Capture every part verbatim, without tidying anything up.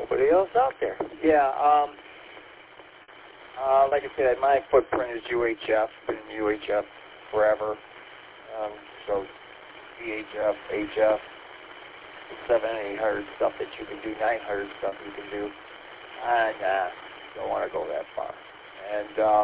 nobody else out there. Yeah, um, uh, like I said, my footprint is U H F, been in U H F forever. Um, so V H F, H F, seven and eight hundred stuff that you can do, nine hundred stuff you can do. Ah, nah, don't want to go that far. And um,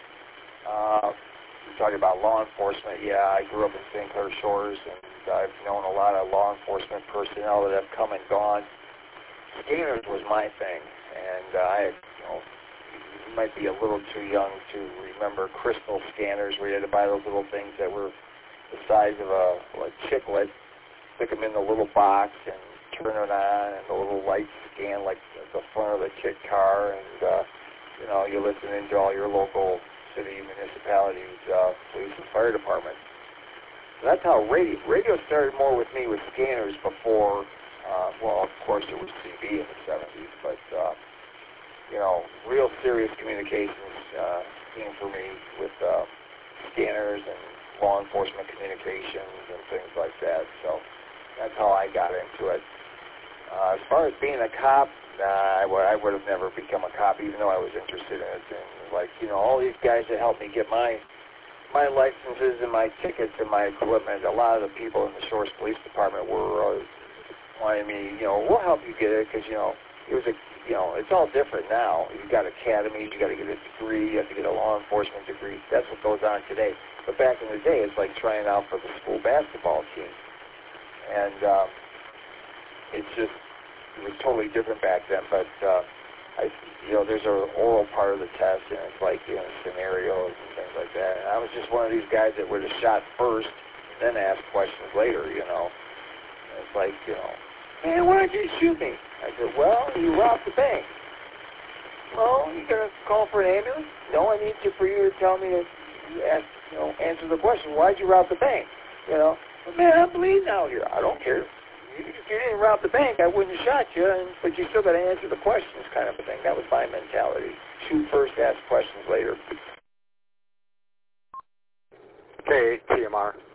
uh, you're talking about law enforcement. Yeah, I grew up in Saint Clair Shores, and I've known a lot of law enforcement personnel that have come and gone. Scanners was my thing, and uh, I, you know, you might be a little too young to remember crystal scanners where you had to buy those little things that were the size of a, a chiclet, stick them in the little box and turn it on, and the little lights scan like the front of the chick car, and uh, you know, you listen into all your local city municipalities, uh, police and fire departments. So that's how radio, radio started more with me with scanners before, uh, well, of course it was C B in the seventies, but, uh, you know, real serious communications uh, came for me with uh, scanners and law enforcement communications and things like that. So that's how I got into it. Uh, as far as being a cop, nah, I, w- I would have never become a cop, even though I was interested in it. And like, you know, all these guys that helped me get my my licenses and my tickets and my equipment, a lot of the people in the Shores Police Department were uh, wanting me, you know, we'll help you get it, because, you know, it was a, you know, it's all different now. You've got academies, you got to get a degree, you have to get a law enforcement degree. That's what goes on today. But back in the day, it's like trying out for the school basketball team. And uh, it's just, it was totally different back then. But, uh, I, you know, there's an oral part of the test, and it's like, you know, scenarios and things like that. And I was just one of these guys that would have shot first, then ask questions later, you know. And it's like, you know, man, why did you shoot me? I said, well, you robbed the bank. Well, you going to call for an ambulance? No, I need you for you to tell me to ask, you know, answer the question. Why'd you rob the bank? You know, well, man, I'm bleeding out here. I don't care. If you didn't rob the bank, I wouldn't have shot you, and, but you still got to answer the questions, kind of a thing. That was my mentality. Shoot first, ask questions later. K T M R.